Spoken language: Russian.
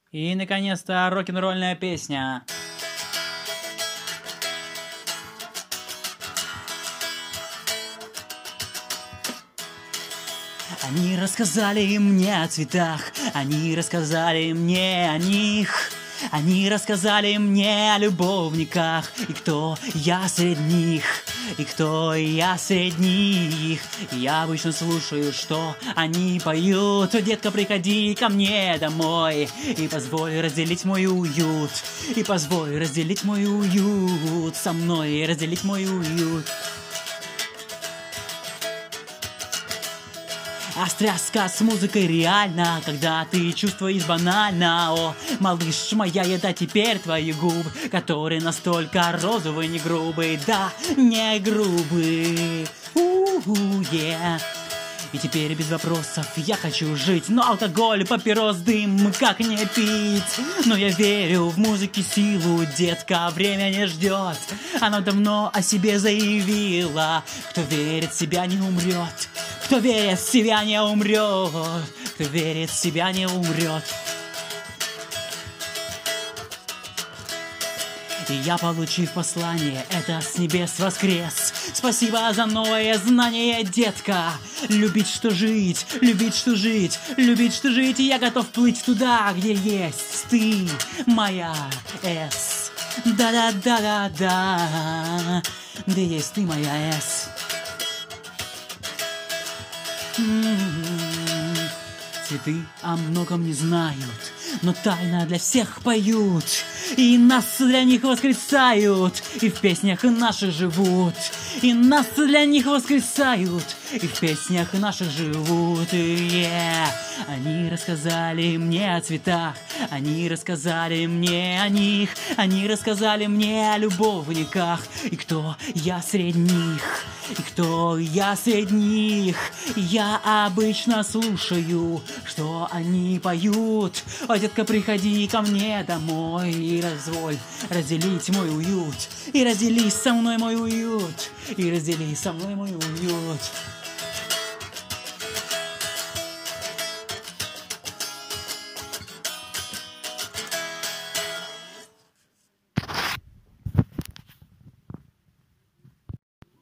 И, наконец-то, рок-н-ролльная песня. Они рассказали мне о цветах, они рассказали мне о них. Они рассказали мне о любовниках, и кто я среди них, и кто я среди них. Я обычно слушаю, что они поют. Детка, приходи ко мне домой и позволь разделить мой уют, и позволь разделить мой уют со мной, разделить мой уют. А стряска с музыкой реально, когда ты чувствуешь банально. О, малыш, моя еда теперь твои губы, которые настолько розовые, не грубые, да, не грубые. Yeah. И теперь без вопросов я хочу жить, но алкоголь, папирос, дым, как не пить? Но я верю в музыке силу, детка, время не ждет. Она давно о себе заявила: кто верит в себя, не умрет. Кто верит в себя, не умрет. Кто верит в себя, не умрет. И я, получив послание, это с небес воскрес. Спасибо за новое знание, детка. Любить, что жить, любить, что жить, любить, что жить. И я готов плыть туда, где есть ты, моя С. Да-да-да-да-да, где есть ты, моя С. Цветы о многом не знают, но тайно для всех поют, и нас для них воскресают, и в песнях наших живут, и нас для них воскресают, и в песнях наших живут. Они рассказали мне о цветах, они рассказали мне о них, они рассказали мне о любовниках, и кто я среди них, и кто я среди них. Я обычно слушаю, что они поют. О, детка, приходи ко мне домой и позволь разделить мой уют, и раздели со мной мой уют, и раздели со мной мой уют.